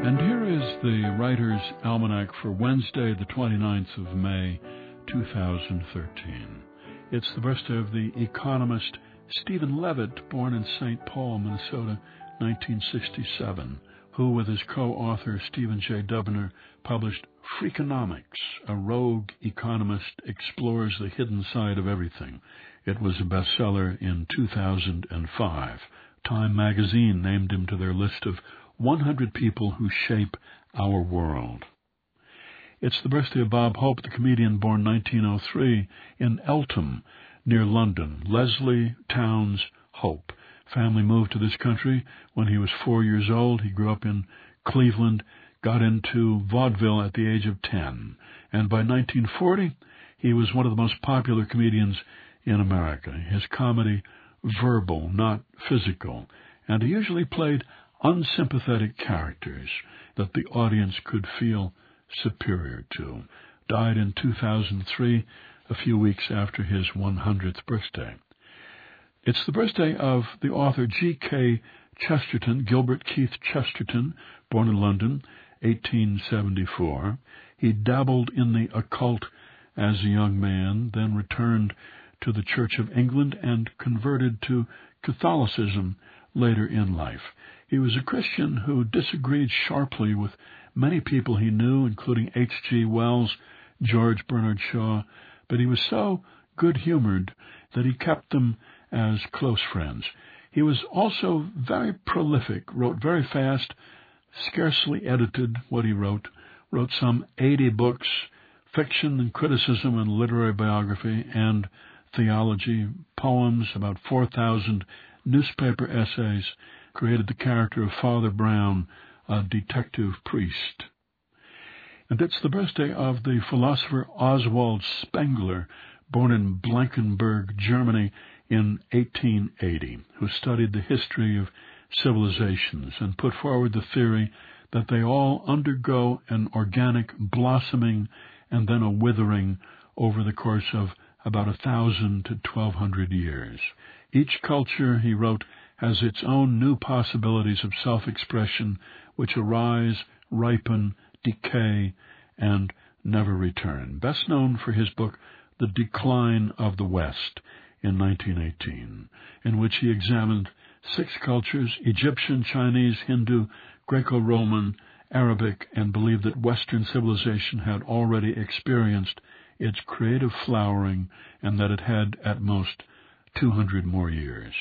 And here is the Writer's Almanac for Wednesday, the 29th of May, 2013. It's the birthday of the economist Stephen Levitt, born in St. Paul, Minnesota, 1967, who, with his co-author Stephen J. Dubner, published Freakonomics, a rogue economist explores the hidden side of everything. It was a bestseller in 2005. Time magazine named him to their list of 100 people who shape our world. It's the birthday of Bob Hope, the comedian born 1903 in Eltham, near London. Leslie Towns Hope. Family moved to this country when he was 4 years old. He grew up in Cleveland, got into vaudeville at the age of 10. And by 1940, he was one of the most popular comedians in America. His comedy, verbal, not physical. And he usually played unsympathetic characters that the audience could feel superior to. Died in 2003, a few weeks after his 100th birthday. It's the birthday of the author G.K. Chesterton, Gilbert Keith Chesterton, born in London, 1874. He dabbled in the occult as a young man, then returned to the Church of England and converted to Catholicism later in life. He was a Christian who disagreed sharply with many people he knew, including H.G. Wells, George Bernard Shaw, but he was so good-humored that he kept them as close friends. He was also very prolific, wrote very fast, scarcely edited what he wrote some 80 books, fiction and criticism and literary biography and theology, poems, about 4,000 newspaper essays, created the character of Father Brown, a detective priest. And it's the birthday of the philosopher Oswald Spengler, born in Blankenburg, Germany, in 1880, who studied the history of civilizations and put forward the theory that they all undergo an organic blossoming and then a withering over the course of about 1,000 to 1,200 years. Each culture, he wrote, has its own new possibilities of self-expression which arise, ripen, decay, and never return. Best known for his book, The Decline of the West, in 1918, in which he examined 6 cultures, Egyptian, Chinese, Hindu, Greco-Roman, Arabic, and believed that Western civilization had already experienced its creative flowering and that it had, at most, 200 more years.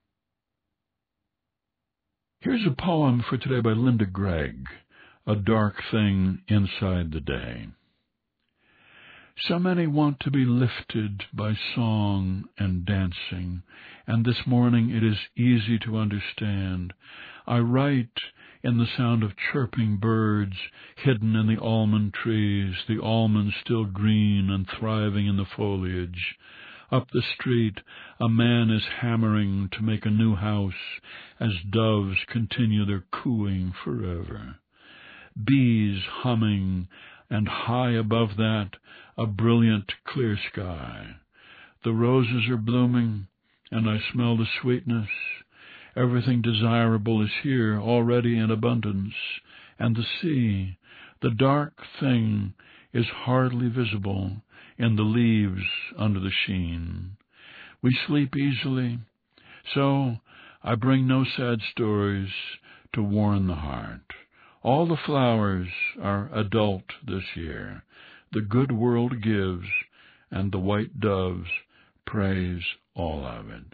Here's a poem for today by Linda Gregg, A Dark Thing Inside the Day. So many want to be lifted by song and dancing, and this morning it is easy to understand. I write in the sound of chirping birds hidden in the almond trees, the almonds still green and thriving in the foliage. Up the street, a man is hammering to make a new house as doves continue their cooing forever. Bees humming, and high above that, a brilliant clear sky. The roses are blooming, and I smell the sweetness. Everything desirable is here, already in abundance. And the sea, the dark thing, is hardly visible in the leaves under the sheen. We sleep easily, so I bring no sad stories to warn the heart. All the flowers are adult this year. The good world gives, and the white doves praise all of it.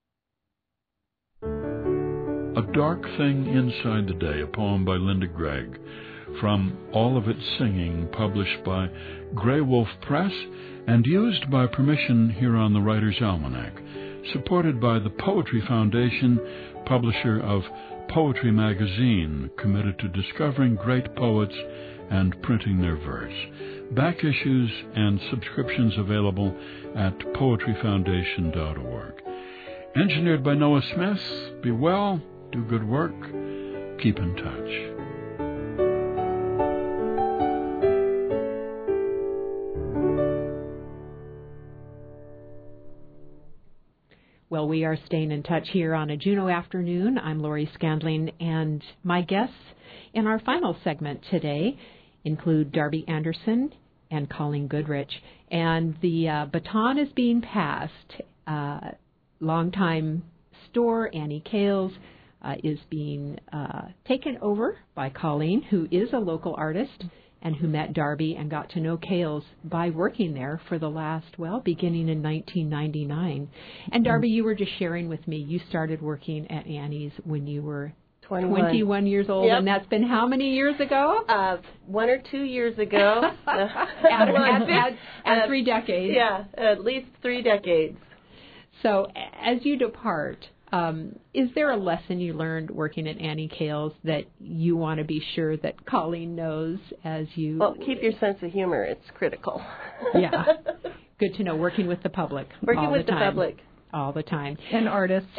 A Dark Thing Inside the Day, a poem by Linda Gregg, from All of It Singing, published by Grey Wolf Press and used by permission here on the Writer's Almanac, supported by the Poetry Foundation, publisher of Poetry Magazine, committed to discovering great poets and printing their verse. Back issues and subscriptions available at poetryfoundation.org. Engineered by Noah Smith. Be well, do good work, keep in touch. Well, we are staying in touch here on a Juneau afternoon. I'm Lori Scandling, and my guests in our final segment today include Darby Anderson and Colleen Goodrich. And the baton is being passed. Longtime store Annie Kales is being taken over by Colleen, who is a local artist and who met Darby and got to know Kales by working there for the last, beginning in 1999. And Darby, you were just sharing with me, you started working at Annie's when you were 21 years old, yep. And that's been how many years ago? 1 or 2 years ago. and 3 decades. Yeah, at least 3 decades. So as you depart, is there a lesson you learned working at Annie Kales that you want to be sure that Colleen knows as you... Well, keep your sense of humor. It's critical. Yeah. Good to know. Working with the public. Working with the public. All the time. And artists.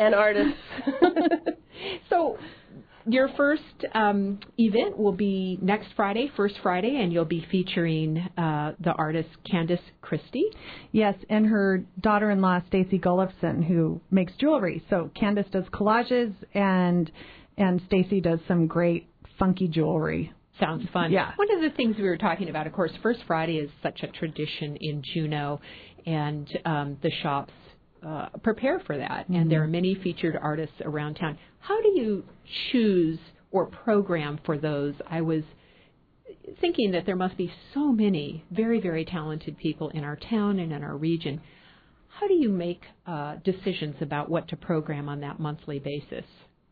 So your first event will be next Friday, First Friday, and you'll be featuring the artist Candace Christie. Yes, and her daughter-in-law, Stacy Gullifson, who makes jewelry. So Candace does collages, and Stacy does some great funky jewelry. Sounds fun. Yeah. One of the things we were talking about, of course, First Friday is such a tradition in Juneau, and the shops prepare for that, and there are many featured artists around town. How do you choose or program for those? I was thinking that there must be so many very, very talented people in our town and in our region. How do you make decisions about what to program on that monthly basis?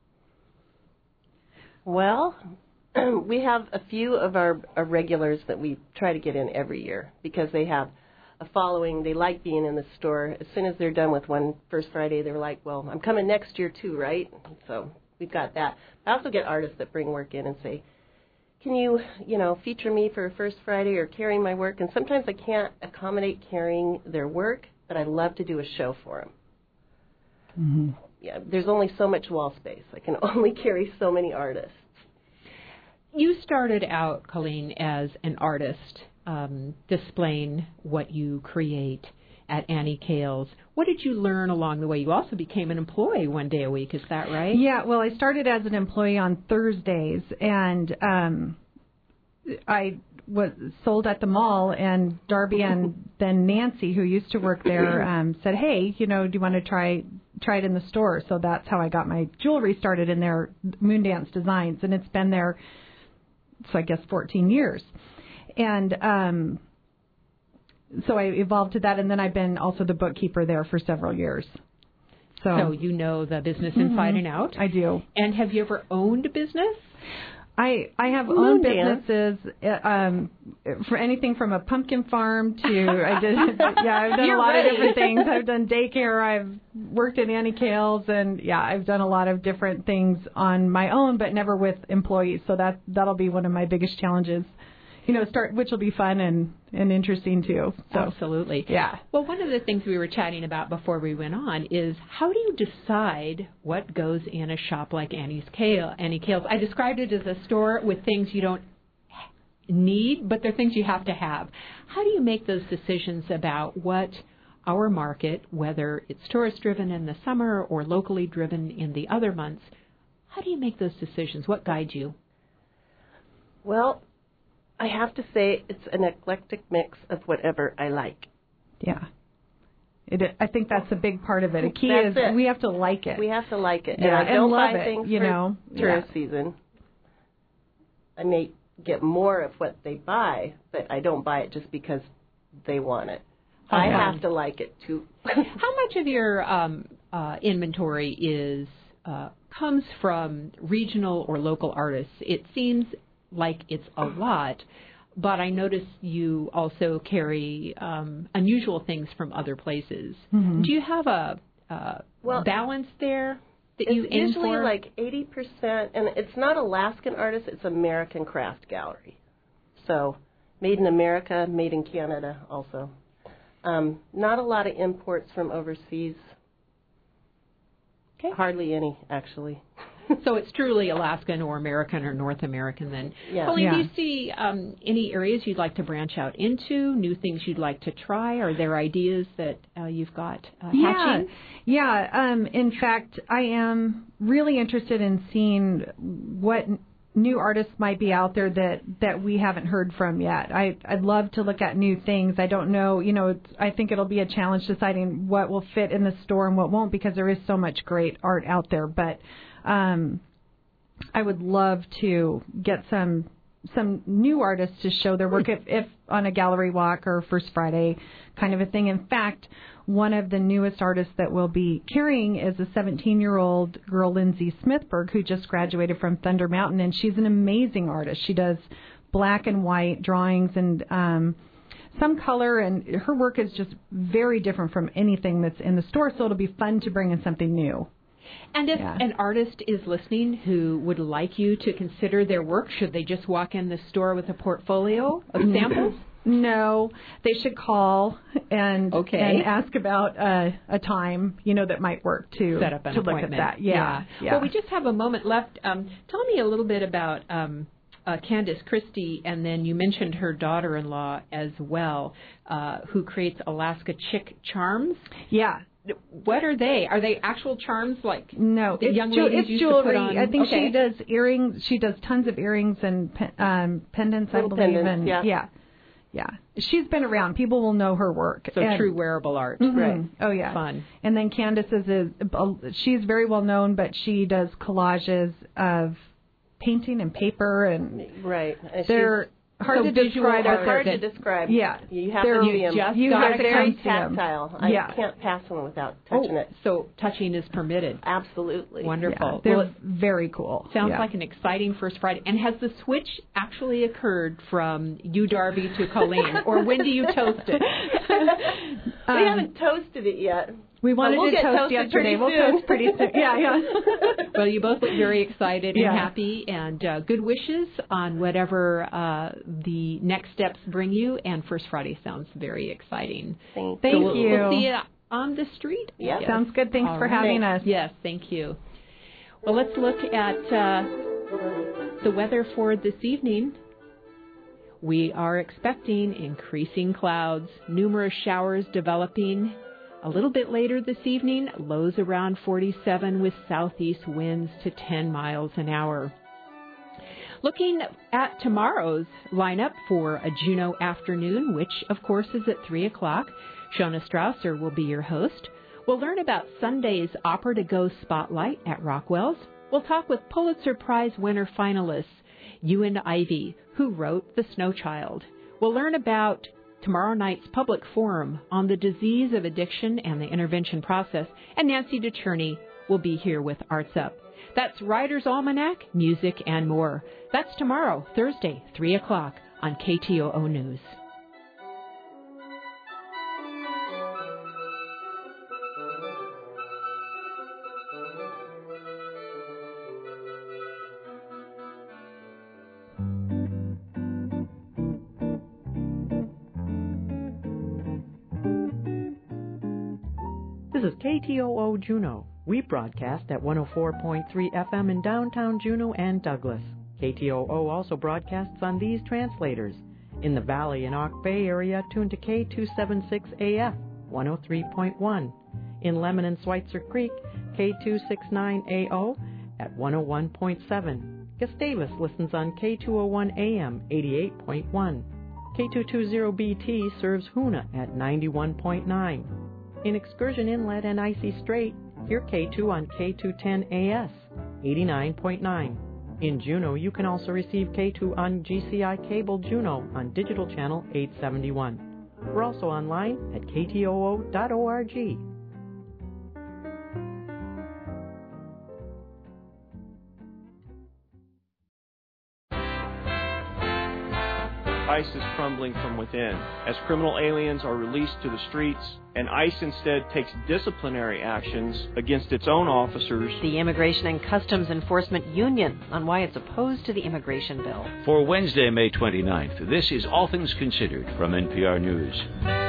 Well, we have a few of our regulars that we try to get in every year because they have a following. They like being in the store. As soon as they're done with one First Friday, they're like, well, I'm coming next year too, right? So we've got that. I also get artists that bring work in and say, can you, feature me for a First Friday or carrying my work? And sometimes I can't accommodate carrying their work, but I love to do a show for them. Mm-hmm. Yeah, there's only so much wall space. I can only carry so many artists. You started out, Colleen, as an artist, displaying what you create at Annie Kales. What did you learn along the way? You also became an employee one day a week, is that right? Yeah, well, I started as an employee on Thursdays, and I was sold at the mall, and Darby and then Nancy, who used to work there, said, hey, do you want to try it in the store? So that's how I got my jewelry started in their Moondance Designs, and it's been there, so I guess 14 years. And so I evolved to that, and then I've been also the bookkeeper there for several years. So you know the business inside and out? I do. And have you ever owned a business? I have owned businesses for anything from a pumpkin farm to I've done a lot of different things. I've done daycare. I've worked at Annie Kales, and I've done a lot of different things on my own, but never with employees. So that'll be one of my biggest challenges. Which will be fun and interesting too. So, absolutely. Yeah. Well, one of the things we were chatting about before we went on is how do you decide what goes in a shop like Annie Kales? I described it as a store with things you don't need, but they're things you have to have. How do you make those decisions about what our market, whether it's tourist driven in the summer or locally driven in the other months, how do you make those decisions? What guides you? Well, I have to say it's an eclectic mix of whatever I like. Yeah. I think that's a big part of it. A key is we have to like it. We have to like it. Yeah, and I don't love buy it, things for tourist season. I may get more of what they buy, but I don't buy it just because they want it. I have to like it too. How much of your inventory comes from regional or local artists? It seems like it's a lot, but I notice you also carry unusual things from other places. Mm-hmm. Do you have a balance there that you aim for? Usually like 80%, and it's not Alaskan artists, it's American Craft Gallery. So made in America, made in Canada also. Not a lot of imports from overseas. Okay. Hardly any, actually. So it's truly Alaskan or American or North American then. Yeah. Colleen, do you see any areas you'd like to branch out into, new things you'd like to try? Are there ideas that you've got hatching? Yeah. In fact, I am really interested in seeing what new artists might be out there that we haven't heard from yet. I'd love to look at new things. I don't know, I think it'll be a challenge deciding what will fit in the store and what won't, because there is so much great art out there. But I would love to get some new artists to show their work if on a gallery walk or First Friday kind of a thing. In fact, one of the newest artists that we'll be carrying is a 17-year-old girl, Lindsay Smithberg, who just graduated from Thunder Mountain, and she's an amazing artist. She does black and white drawings and some color, and her work is just very different from anything that's in the store, so it'll be fun to bring in something new. And if an artist is listening who would like you to consider their work, should they just walk in the store with a portfolio of samples? No, they should call and ask about a time, that might work to set up an appointment. Look at that. Yeah. Well, we just have a moment left. Tell me a little bit about Candace Christie, and then you mentioned her daughter-in-law as well, who creates Alaska Chick Charms. Yeah. What are they? Are they actual charms like no? The young ladies it's used jewelry. To put on? I think she does earrings. She does tons of earrings and pendants, I believe. Pendants, yeah. She's been around. People will know her work. So true wearable art. Mm-hmm. Right. Oh yeah. Fun. And then Candace she's very well known, but she does collages of painting and paper and they're hard to describe. Hard to describe. Yeah. You have to see them. They're very tactile. I can't pass one without touching it. So touching is permitted. Absolutely. Wonderful. Yeah, they're very cool. Sounds like an exciting First Friday. And has the switch actually occurred from you, Darby, to Colleen? Or when do you toast it? We haven't toasted it yet. We wanted to toast yesterday. We'll toast pretty soon. Yeah. Well, you both look very excited and happy, and good wishes on whatever the next steps bring you. And First Friday sounds very exciting. Thank you. We'll see you on the street. Yeah. Sounds good. Thanks for having us. Yes, thank you. Well, let's look at the weather for this evening. We are expecting increasing clouds, numerous showers developing. A little bit later this evening, lows around 47 with southeast winds to 10 miles an hour. Looking at tomorrow's lineup for a Juneau afternoon, which of course is at 3 o'clock, Shona Strausser will be your host. We'll learn about Sunday's Opera to Go Spotlight at Rockwell's. We'll talk with Pulitzer Prize winner finalists Ewan Ivey, who wrote The Snow Child. We'll learn about tomorrow night's public forum on the disease of addiction and the intervention process, and Nancy DeCherney will be here with Arts Up. That's Writer's Almanac, music, and more. That's tomorrow, Thursday, 3 o'clock on KTOO News. This is KTOO Juneau. We broadcast at 104.3 FM in downtown Juneau and Douglas. KTOO also broadcasts on these translators. In the Valley and Auk Bay area, tune to K276AF, 103.1. In Lemon and Schweitzer Creek, K269AO at 101.7. Gustavus listens on K201 AM, 88.1. K220BT serves Hoona at 91.9. In Excursion Inlet and Icy Strait, hear K2 on K210AS, 89.9. In Juneau, you can also receive K2 on GCI Cable Juneau on Digital Channel 871. We're also online at ktoo.org. ICE is crumbling from within as criminal aliens are released to the streets, and ICE instead takes disciplinary actions against its own officers. The Immigration and Customs Enforcement Union on why it's opposed to the immigration bill. For Wednesday, May 29th, this is All Things Considered from NPR News.